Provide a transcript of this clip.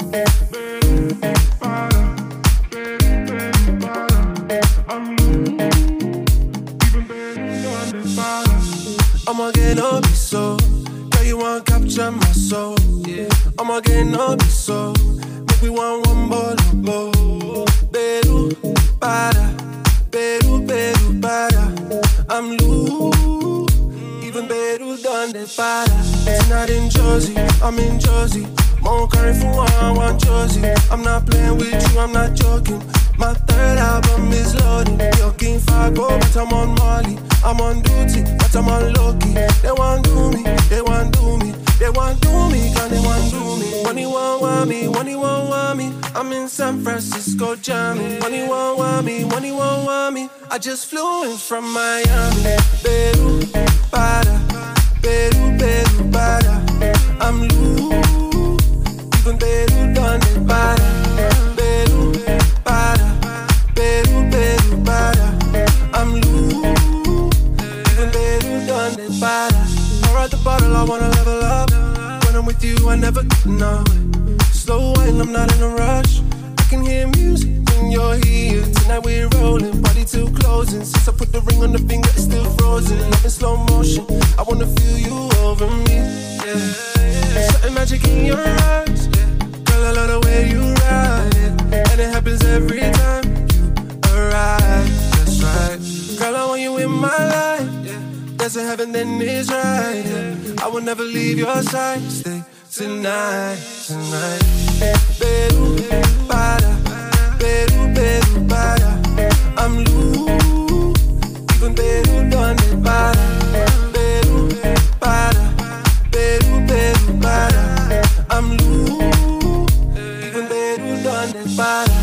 I'ma get no be so. Girl, you wanna capture my soul. Yeah. I'ma get no be so. Make we want one more lobo. Beru, para. Beru, beru, para. I'm loose. Even beru done the para. It's not in Jersey, I'm in Jersey. More curry for one Jersey. I'm not playing with you, I'm not joking. My third album is loaded. Yo, King Fago, but I'm on Molly. I'm on duty, but I'm on low-key. They want do me, they want do me. They want do me, can they want do me. Money won't want me, money won't want me. I'm in San Francisco jamming. Money won't want me, money won't want me. I just flew in from Miami. Peru, para. Peru, Peru, para. I'm loose. Even Peru done it, para. Peru, para. Peru, Peru, para. I'm loose. Even Peru done it, para. Pour out the bottle, I wanna level up. When I'm with you, I never get enough. Slow wine, I'm not in a rush. I can hear music when you're here. Tonight we're rolling, body till closing. Since I put the ring on the finger, it's still frozen. Love in slow motion, I wanna feel you over me. Yeah. Certain magic in your eyes, yeah. Girl, I love the way you ride it, and it happens every time you arrive. That's right, girl, I want you in my life. Yeah. There's a heaven, then it's right. Yeah. I will never leave your side. Stay tonight, tonight. Peru, para. Peru, Peru, para. I'm loose. Even Peru done it, para. Peru, para. Peru, Peru, para. I'm loose. Even Peru done it, para.